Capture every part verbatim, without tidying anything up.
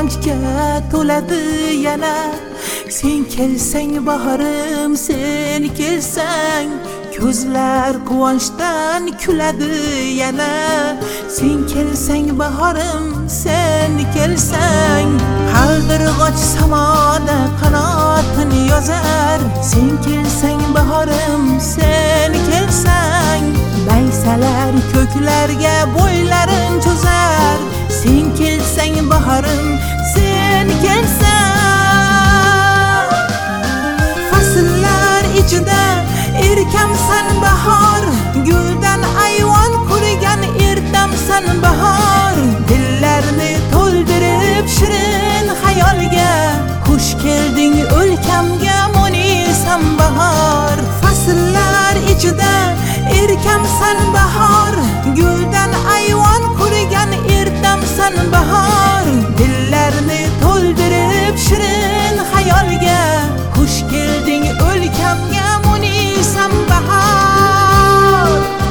quvonchga to'ladi yana. Sen kelsang bahorim, sen kelsang ko'zlar quvonchdan kuladi yana. Sen kelsang bahorim, sen kelsang qaldirg'och samoda qanotini yozar. Sen kelsang bahorim, sen kelsang maysalar ko'klarga bo'ylarin cho'zar. Sen kelsang bahorim, sen kelsang fasllar ichida erkamsan bahor. Guldan ayvon qurgan ertamsan bahor. Dillarni to'ldirib shirin xayolga, xush kelding o'lkamga mo'nisam bahor. Fasllar ichida erkamsan bahor. Guldan ayvon qurgan ertamsan bahor. Dillarni to'ldirib shirin xayolga, xush kelding o'lkamga mo'nisam bahor.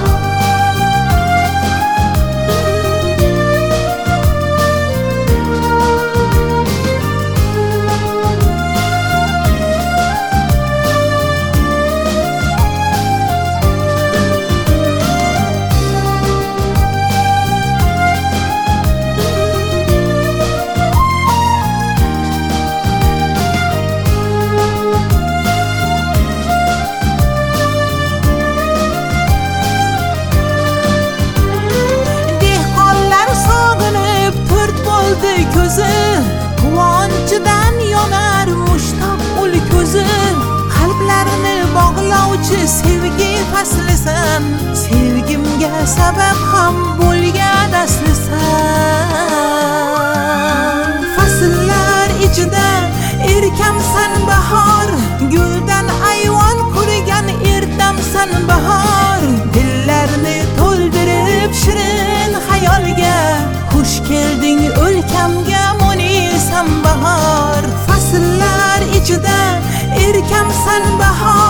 Ko'zi quvonchidan yonar mushtoq ul ko'zi. Qalblarini bog'lovchi sevgi faslisan. Sevgimga sabab ham bo'lgan aslisan. Fasllar ichida erkamsan bahor. Guldan ayvon qurgan ertamsan bahor. Dillarni to'ldirib shirin xayolga, xush kelding o'lkamga mo'nisam bahor. Fasllar ichida erkamsan bahor.